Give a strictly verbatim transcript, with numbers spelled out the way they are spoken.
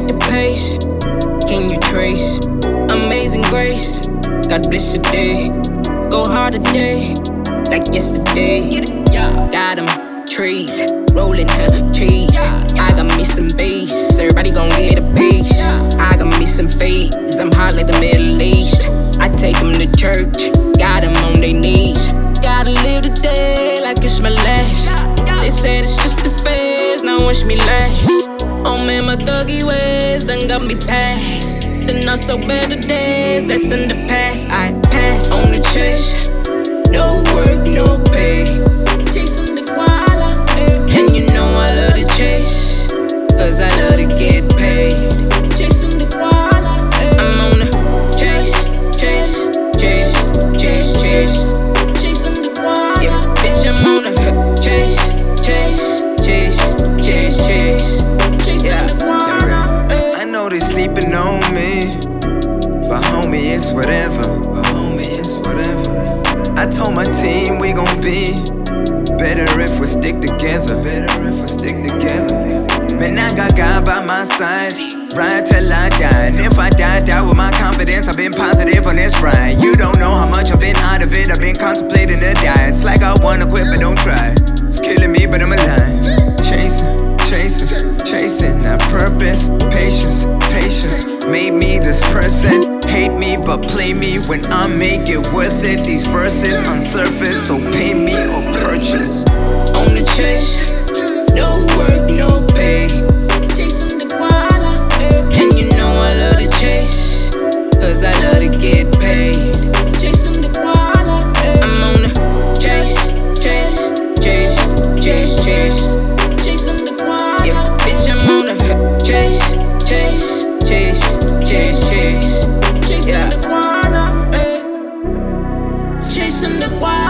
at the pace. Can you trace amazing grace? God bless the day. Go hard today, like yesterday. Got 'em trees, rolling her cheese. I got me some bass, everybody gon' get a piece. I got me some fades, I'm hot like the Middle East. I take 'em to church, got 'em on their knees. Gotta live the day like it's my last. They said it's just a phase, now watch me last. Oh man, my thuggy ways done got me past the not so better days that's in the past. I pass on the chase, no work, no pay. Chasing the guala, and you know I love to chase, cause I love to get paid. Chasing the guala, I'm on the chase, chase, chase, chase, chase. Chasing the guala, yeah, bitch, I'm on the chase, chase, chase, chase, chase. Chasing the guala. I know they sleeping on me, but homie, it's whatever. But homie, it's whatever. I told my team we gon' be better if we stick together. Better if we stick together. Man, I got God by my side, ride till I die. And if I die, die with my confidence. I've been positive on this ride. You don't know how much I've been out of it. I've been contemplating a die. It's like I wanna quit, but don't try. It's killing me, but I'm alive. Chasing, chasing, chasing that purpose. Patience, patience made me this person. Hate me, but play me when I make it worth it. These verses unsurface, so pay me or purchase. On the chase, no work, no pay. Chasing the guala, and you know I love to chase, cause I love to get paid. Chasing the guala, I'm on the chase, chase, chase, chase, chase. Chasing the guala, yeah, bitch, I'm on the chase, chase, chase, chase, chase. Chasing the guala, chasing the guala.